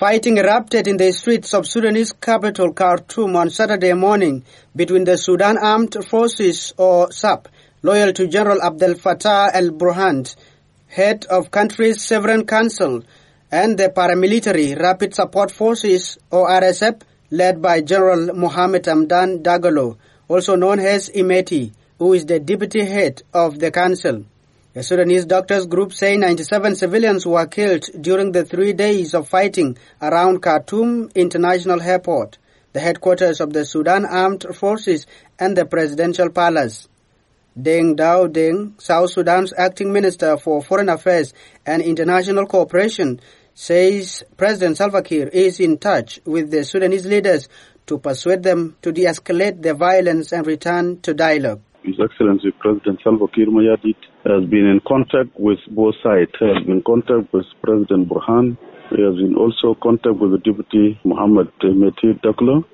Fighting erupted in the streets of Sudanese capital Khartoum on Saturday morning between the Sudan Armed Forces or SAF, loyal to General Abdel Fattah el-Burhan, head of country's sovereign council, and the paramilitary Rapid Support Forces or RSF, led by General Mohamed Hamdan Dagalo, also known as Imeti, who is the deputy head of the council. The Sudanese doctors group say 97 civilians were killed during the 3 days of fighting around Khartoum International Airport, the headquarters of the Sudan Armed Forces and the Presidential Palace. Deng Dao Deng, South Sudan's acting minister for Foreign Affairs and International Cooperation, says President Salva Kiir is in touch with the Sudanese leaders to persuade them to de-escalate the violence and return to dialogue. His Excellency President Salva Kiir Mayardit has been in contact with both sides. He has been in contact with President Burhan. He has been also in contact with the Deputy Mohamed Imeti Dagalo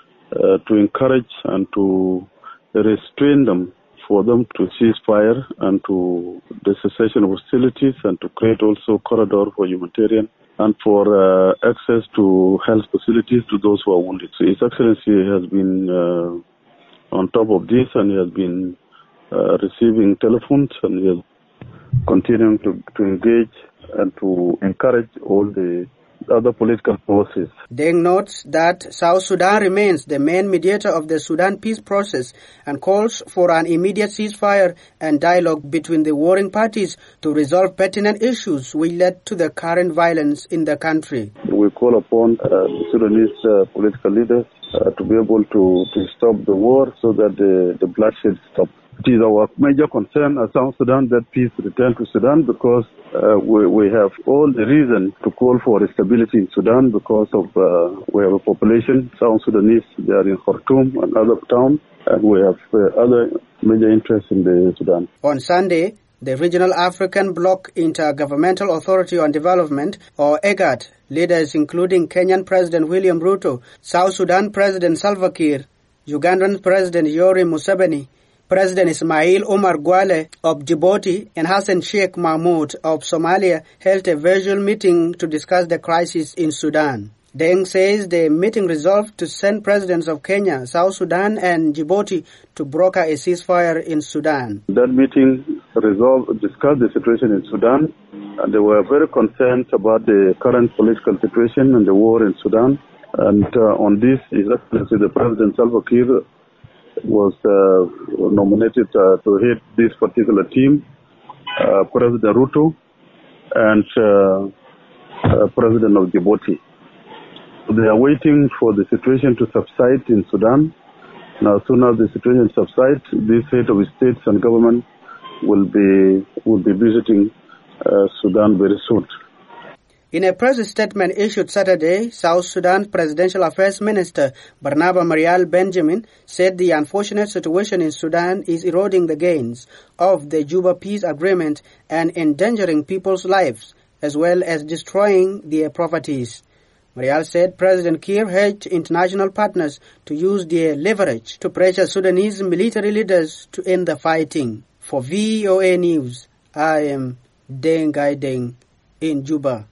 to encourage and to restrain them, for them to cease fire and to the cessation of hostilities, and to create also corridor for humanitarian and for access to health facilities to those who are wounded. So His Excellency has been on top of this, and he has been receiving telephones, and he is continuing to engage and to encourage all the other political forces. Deng notes that South Sudan remains the main mediator of the Sudan peace process and calls for an immediate ceasefire and dialogue between the warring parties to resolve pertinent issues which led to the current violence in the country. We call upon the Sudanese political leaders to be able to stop the war so that the bloodshed stops. It is our major concern as South Sudan that peace return to Sudan, because we have all the reason to call for stability in Sudan, because of we have a population, South Sudanese, they are in Khartoum and other towns, and we have other major interests in the Sudan. On Sunday, the Regional African Bloc Intergovernmental Authority on Development, or IGAD, leaders including Kenyan President William Ruto, South Sudan President Salva Kiir, Ugandan President Yoweri Museveni, President Ismail Omar Guelleh of Djibouti, and Hassan Sheikh Mahmoud of Somalia held a virtual meeting to discuss the crisis in Sudan. Deng says the meeting resolved to send presidents of Kenya, South Sudan and Djibouti to broker a ceasefire in Sudan. That meeting discussed the situation in Sudan, and they were very concerned about the current political situation and the war in Sudan. And on this, His Excellency the President Salva Kiir was nominated to head this particular team, President Ruto and President of Djibouti. They are waiting for the situation to subside in Sudan. Now, as soon as the situation subsides, this head of states and government will be visiting Sudan very soon. In a press statement issued Saturday, South Sudan Presidential Affairs Minister Barnaba Marial Benjamin said the unfortunate situation in Sudan is eroding the gains of the Juba Peace Agreement and endangering people's lives, as well as destroying their properties. Marial said President Kiir urged international partners to use their leverage to pressure Sudanese military leaders to end the fighting. For VOA News, I am Deng Gai Deng in Juba.